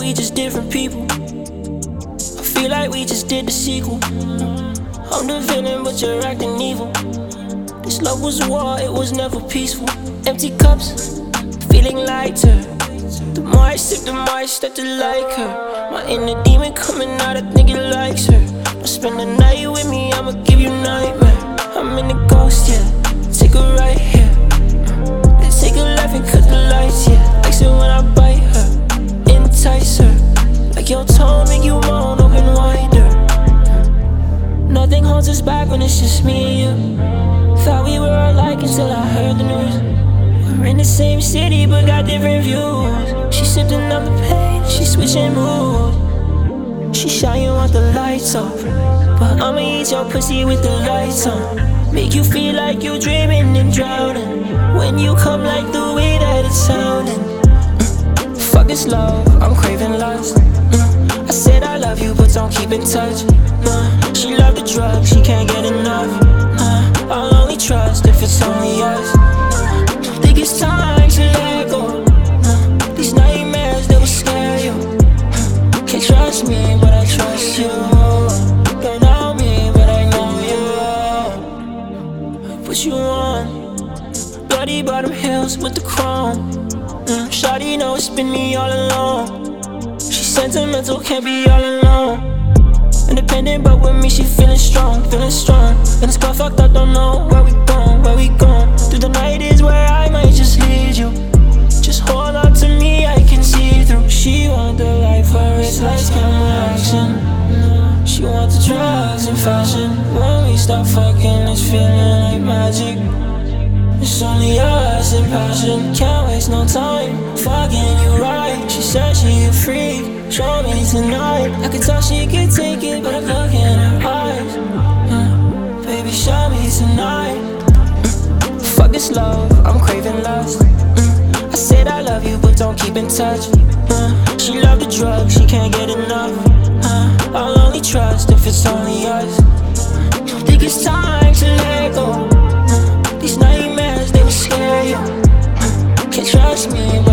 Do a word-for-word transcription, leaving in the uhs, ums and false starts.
we just different people. I feel like we just did the sequel. I'm the villain, but you're acting evil. This love was war, it was never peaceful. Empty cups, feeling lighter. The more I sip, the more I start to like her. My inner demon coming out, I think it likes her. Don't spend the night with me, I'ma give you nightmare. I'm in the ghost, yeah, take a right here. Then take a left and cut the lights, yeah. Like so when I bite her, entice her. Like your tone make you moan, open wider. Nothing holds us back when it's just me and you. Thought we were alike until I heard the news. We're in the same city but got different views. She sipping up the pain, she switching moods. She shy, you want the lights off, but I'ma eat your pussy with the lights on. Make you feel like you're dreaming and drowning when you come like the way that it's sounding. mm. Fuck this love, I'm craving lust. mm. I said I love you but don't keep in touch. uh. She love the drugs, she can't get enough. uh. I'll only trust if it's only us. uh. Think it's time to let go. uh. These nightmares, they will scare you. uh. Can't trust me but I trust you. Don't know me but I know you. Put you on bloody bottom hills with the chrome. mm. Shawty know it's been me all along. She sentimental, can't be all alone. Independent but with me she feeling strong, feeling strong. And the squad fucked up, don't know where we going, where we going. Through the night is where I might just lead you. Just hold on to me, I can see through. She want the life where it's lights, camera, action. She want the drugs and fashion. When we start fucking, it's feeling like magic. It's only us and passion. Can't waste no time fucking you right. She said she a freak, show me tonight. I could tell she could take it, but I look in her eyes. uh, Baby, show me tonight. mm. Fuck this love, I'm craving lust. mm. I said I love you, but don't keep in touch. uh, She love the drugs, she can't get enough. uh, I'll only trust if it's only us. Think it's time to let go. uh, These nightmares, they will scare you. uh, Can't trust me